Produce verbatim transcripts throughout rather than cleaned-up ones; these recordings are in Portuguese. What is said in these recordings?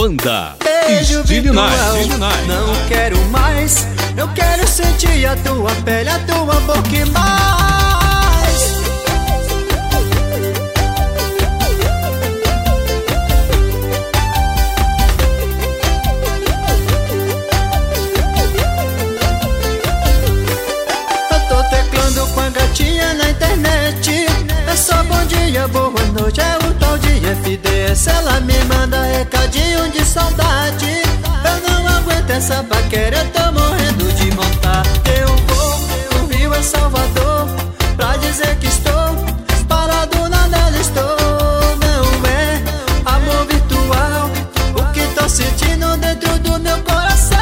Banda Beijo virtual, Night. não quero mais. Eu quero sentir a tua pele, a tua boca e mais. Eu tô teclando com a gatinha na internet. É só bom dia, boa noite, é o tal de F D S. Ela me manda recadinho de saudade. Eu não aguento essa paquera, eu tô morrendo de vontade. Eu vou no Rio, em Salvador, pra dizer que estou parado na dela estou. Não é amor virtual o que tô sentindo dentro do meu coração.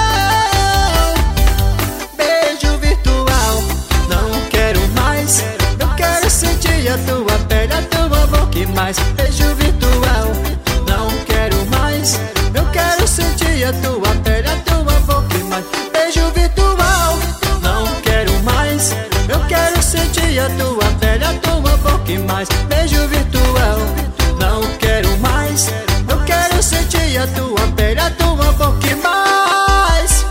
Beijo virtual, não quero mais. Eu quero sentir a tua pele, a tua boca e mais. Beijo virtual, não quero mais. Eu quero sentir a tua pele, a tua boca e mais. Beijo virtual, não quero mais. Eu quero sentir a tua pele, a tua boca e mais. Beijo virtual, não quero mais. Eu quero sentir a tua pele, a tua boca e mais.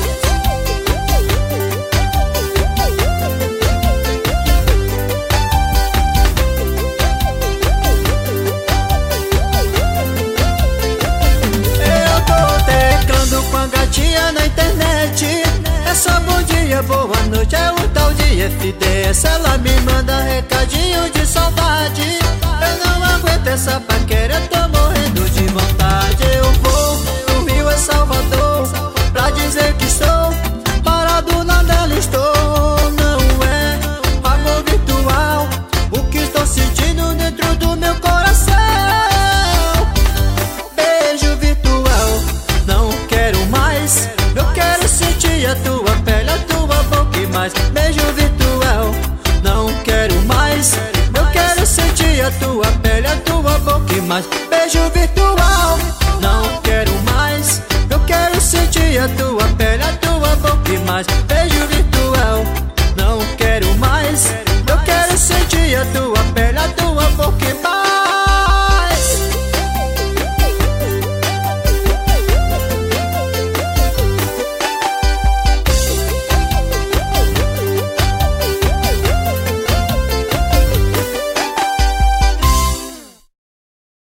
Eu tô teclando com a gatinha na internet. É só bom dia, boa noite, é o tal de F D S. Ela me manda recadinho de saudade. Eu não aguento essa paquera, eu tô morrendo de vontade. Eu vou no Rio, em Salvador, pra dizer que estou parado na dela estou. Não é amor virtual o que estou sentindo dentro do meu coração. Beijo virtual, não quero mais. Eu quero sentir a tua pele, a tua boca e mais. Beijo virtual, não quero mais. Eu quero sentir a tua pele, a tua boca e mais. Beijo virtual, não quero mais. Eu quero sentir a tua pele, a tua boca e mais. Beijo